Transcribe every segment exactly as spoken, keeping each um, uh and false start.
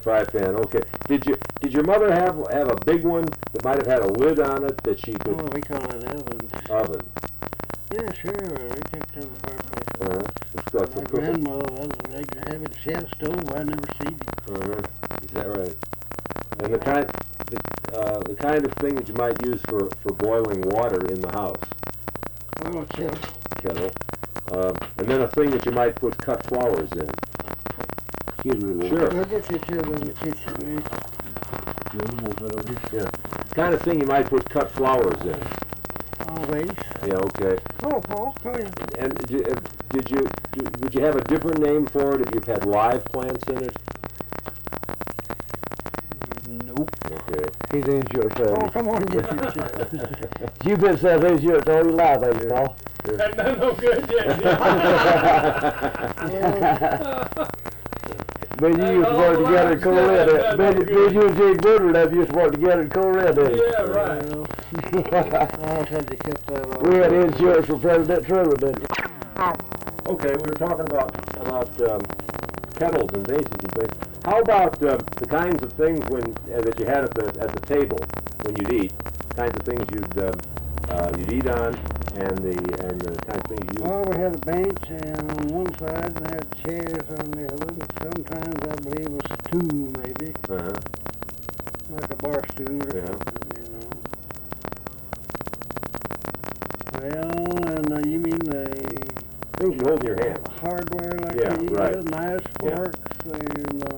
Fry pan. Okay. Did you did your mother have have a big one that might have had a lid on it that she could? Oh, we call it oven. Oven. Yeah, sure. We took to the fireplace. Uh-huh. It's got My the cooking. grandmother, that was a regular habit. She had a stove. I never seen it. Uh-huh. Is that right? And the kind the, uh, the kind of thing that you might use for for boiling water in the house. Oh, chill. Kettle. Um, and then a thing that you might put cut flowers in. Excuse me. Sure. I'll get you two in the kitchen. Yeah. Kind of thing you might put cut flowers in. Always. Yeah. Okay. Oh, Paul, come in. And did you, did you did, would you have a different name for it if you had live plants in it? Nope. Okay. He's insurance Oh, service. come on, get your two. You've been self-insurance all your life, ain't you, Paul? That's not no good yet. But you used to work together in Colorado. But you and Jay Woodard used to work together in Colorado. Yeah, right. Well, I'll have to cut that off. We had insurance for President Truman, didn't you? Okay, we were talking about about um, kettles and vases and things. How about um, the kinds of things when uh, that you had at the at the table when you'd eat? Kinds of things you'd um, uh, you'd eat on, and the and the kinds of things you. Well, we had a bench and on one side and had chairs on the other. And sometimes I believe it was a stool, maybe, Uh huh. like a bar stool or Yeah. something, you know. Well, and uh, you mean the Things you hold in your hand. hardware like Yeah, these, right. uh, knives, Yeah. forks, and uh,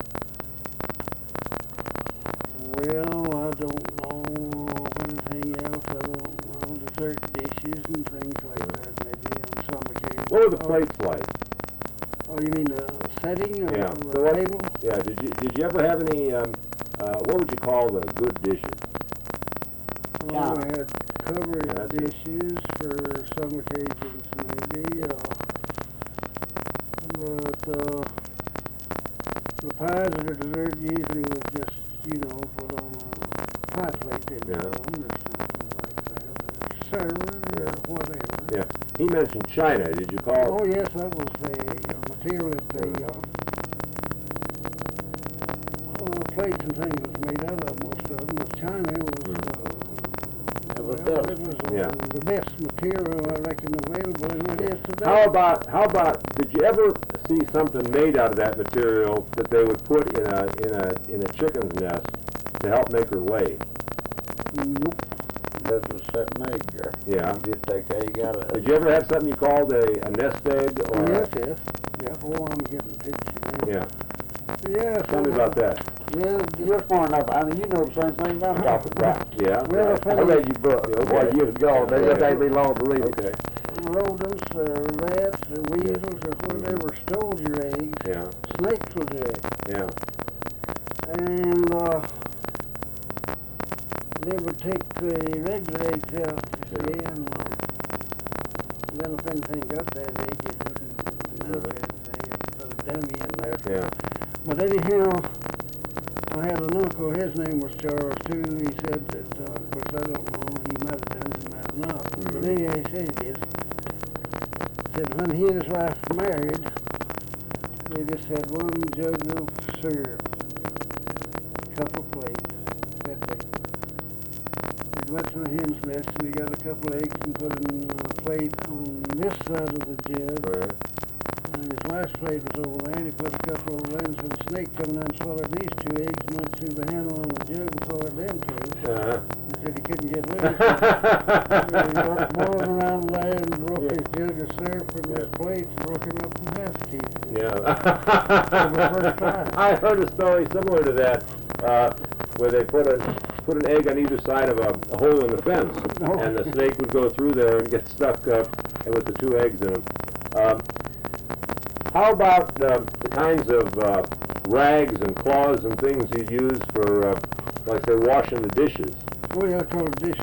well, I don't know of anything else. I don't know, dessert dishes and things like that, maybe on some occasions. What were the Oh, plates like? Oh, you mean the setting or Yeah. the So what- table? Yeah. Did you did you ever have any? Um, uh, what would you call the good dishes? Oh, Yeah. we had covered Yeah, that's it. dishes for some occasions, maybe. Uh, but uh, the pies and the dessert usually was just, you know, put on a pie plate, didn't Yeah. or something like that, or server Yeah. or whatever. Yeah. He mentioned china. Did you call? Oh yes, that was the uh, material that the uh, uh, plates and things was made out of. Most of them, the china was. Mm. Uh, It was well, built. it was uh, Yeah. the best material I reckon available, and it is today. How about how about? Did you ever see something made out of that material that they would put in a in a in a chicken's nest to help make her lay? Nope. That's a set major. Yeah. You just take that, you got a. Did you ever have something you called a, a nest egg or? Yes, yes. Yeah. Oh, I'm getting a picture now. Yeah. Yeah. Tell me so- about that. Yeah. You're smart enough. I mean, you know the same thing I'm talking about. Yeah. Well, I read your book. Yeah, okay. Boy, years ago. They Yeah. just ain't be long to read it. Okay. Rodents, uh, rats, or weasels, or whatever stole your eggs. Yeah. Snakes was it. Yeah. And uh, they would take the regular eggs out, you see, and uh, then if anything got that egg, it wouldn't melt it. They put a dummy in there. Yeah. But anyhow, I had an uncle, his name was Charles too. He said that, uh, of course I don't know, he might have done it, he might have not. Mhm. But anyhow, he said he did. Said when he and his wife married, they just had one jug of syrup, couple plates. Said they, they went to the hen's nest and he got a couple of eggs and put in a plate on this side of the jug. Right. And his wife's plate was over there, and he put a couple of lens of the snake coming out and swallowed these two eggs and went through the handle on the jug and swallowed them two. Uh-huh. He said he couldn't get loose. So he walked boiling around there and broke his jug of syrup from his Yeah. plates and broke him up in half pieces. Yeah. the first time. I heard a story similar to that, uh, where they put a put an egg on either side of a, a hole in the fence, Oh. and the snake would go through there and get stuck uh, with the two eggs in them. Um, how about um, the kinds of uh, rags and cloths and things you use for, uh, like say, washing the dishes? Oh yeah, I call it dish